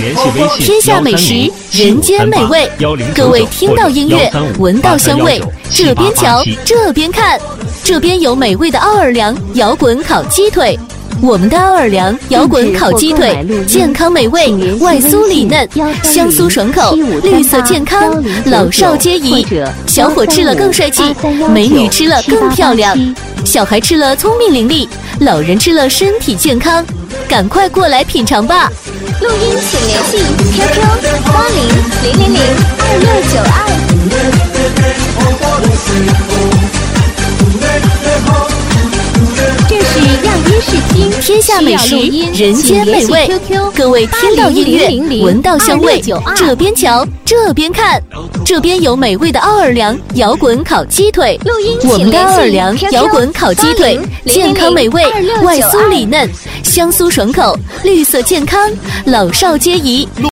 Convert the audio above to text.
天下美食，人间美味。各位听到音乐，闻到香味，这边瞧，这边看，这边有美味的奥尔良摇滚烤鸡腿。我们的奥尔良摇滚烤鸡腿，健康美味，外酥里嫩，香酥爽口，绿色健康，老少皆宜。小伙吃了更帅气，美女吃了更漂亮，小孩吃了聪明伶俐，老人吃了身体健康。赶快过来品尝吧！ 录音请联系 QQ80002692。这是样音试听， 天下美食，人间美味。各位听到音乐，闻到香味，这边瞧，这边看，这边有美味的奥尔良摇滚烤鸡腿。我们的奥尔良摇滚烤鸡腿，健康美味，外酥里嫩，香酥爽口，绿色健康，老少皆宜。